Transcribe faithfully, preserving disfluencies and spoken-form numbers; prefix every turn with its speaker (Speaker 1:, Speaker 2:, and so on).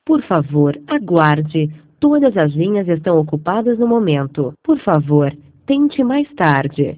Speaker 1: Por favor, aguarde. Todas as linhas estão ocupadas no momento. Por favor, tente mais tarde.